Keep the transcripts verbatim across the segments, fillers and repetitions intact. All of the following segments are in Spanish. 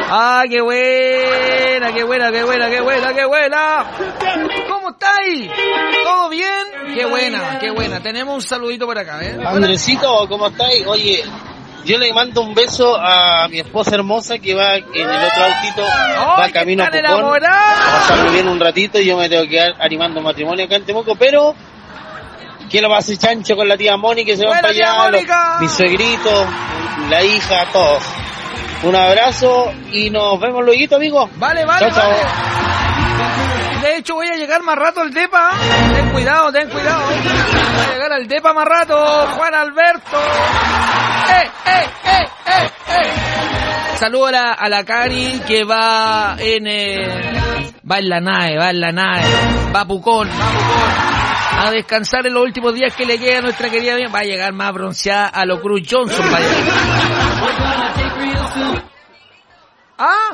Ah, qué buena, qué buena, qué buena, qué buena, qué buena. ¿Cómo estáis? ¿Todo bien? Qué buena, qué buena. Tenemos un saludito por acá, ¿eh? Andresito, ¿cómo estáis? Oye, yo le mando un beso a mi esposa hermosa que va en el otro autito, va camino a Pucón, a pasarlo bien un ratito y yo me tengo que quedar animando matrimonio acá en Temuco, pero que lo pase chancho con la tía Mónica, que se van para allá, los, mis suegritos, la hija, todos. Un abrazo y nos vemos luego, amigo. Vale, vale, chao, vale. Chao. De hecho voy a llegar más rato al depa. Ten cuidado, ten cuidado. Voy a llegar al depa más rato, Juan Alberto. ¡Eh, eh, eh, eh, eh! Saludo a la, a la Cari que va en eh, va en la nave, va en la nave, va a Pucón, va a Pucón a descansar en los últimos días que le queda a nuestra querida amiga. Va a llegar más bronceada a lo Cruz Johnson. Va a llegar. ¿Ah?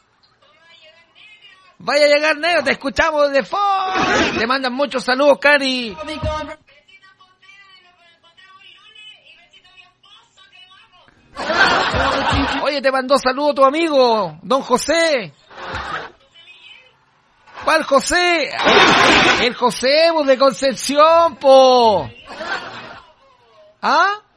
Vaya a llegar negro, te escuchamos desde Ford. Te mandan muchos saludos, Cari. Oye, te mandó saludo tu amigo, don José. ¿Cuál José? El José, pues, de Concepción, po. ¿Ah?